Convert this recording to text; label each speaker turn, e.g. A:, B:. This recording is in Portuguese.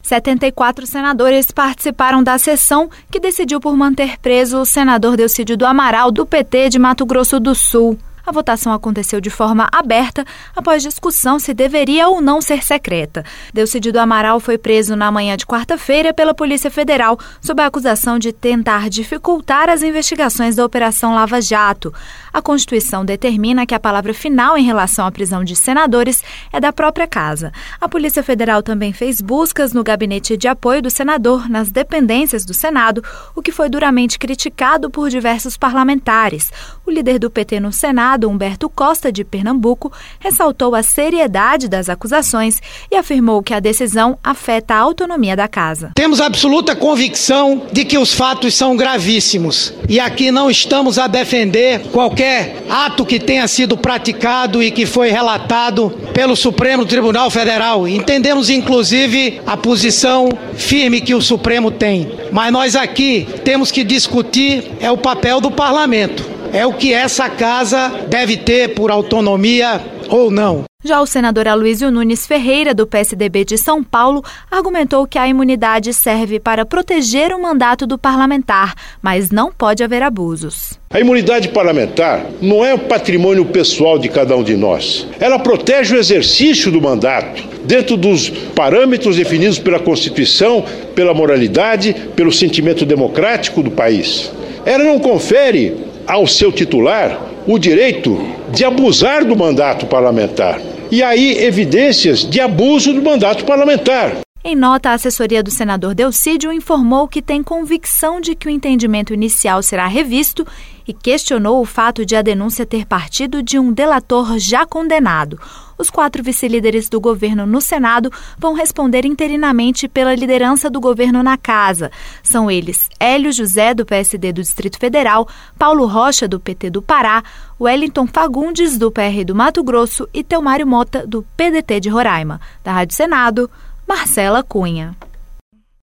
A: 74 senadores participaram da sessão que decidiu por manter preso o senador Delcídio do Amaral, do PT de Mato Grosso do Sul. A votação aconteceu de forma aberta após discussão se deveria ou não ser secreta. Delcídio do Amaral foi preso na manhã de quarta-feira pela Polícia Federal sob a acusação de tentar dificultar as investigações da Operação Lava Jato. A Constituição determina que a palavra final em relação à prisão de senadores é da própria casa. A Polícia Federal também fez buscas no gabinete de apoio do senador nas dependências do Senado, o que foi duramente criticado por diversos parlamentares. O líder do PT no Senado, Humberto Costa, de Pernambuco, ressaltou a seriedade das acusações e afirmou que a decisão afeta a autonomia da casa.
B: Temos absoluta convicção de que os fatos são gravíssimos e aqui não estamos a defender qualquer ato que tenha sido praticado e que foi relatado pelo Supremo Tribunal Federal. Entendemos, inclusive, a posição firme que o Supremo tem. Mas nós aqui temos que discutir o papel do parlamento. É o que essa casa deve ter por autonomia ou não.
A: Já o senador Aloysio Nunes Ferreira, do PSDB de São Paulo, argumentou que a imunidade serve para proteger o mandato do parlamentar, mas não pode haver abusos.
C: A imunidade parlamentar não é o patrimônio pessoal de cada um de nós. Ela protege o exercício do mandato, dentro dos parâmetros definidos pela Constituição, pela moralidade, pelo sentimento democrático do país. Ela não confere ao seu titular o direito de abusar do mandato parlamentar. E aí, evidências de abuso do mandato parlamentar.
A: Em nota, a assessoria do senador Delcídio informou que tem convicção de que o entendimento inicial será revisto e questionou o fato de a denúncia ter partido de um delator já condenado. Os 4 vice-líderes do governo no Senado vão responder interinamente pela liderança do governo na casa. São eles Hélio José, do PSD do Distrito Federal, Paulo Rocha, do PT do Pará, Wellington Fagundes, do PR do Mato Grosso e Telmário Mota, do PDT de Roraima. Da Rádio Senado, Marcela Cunha.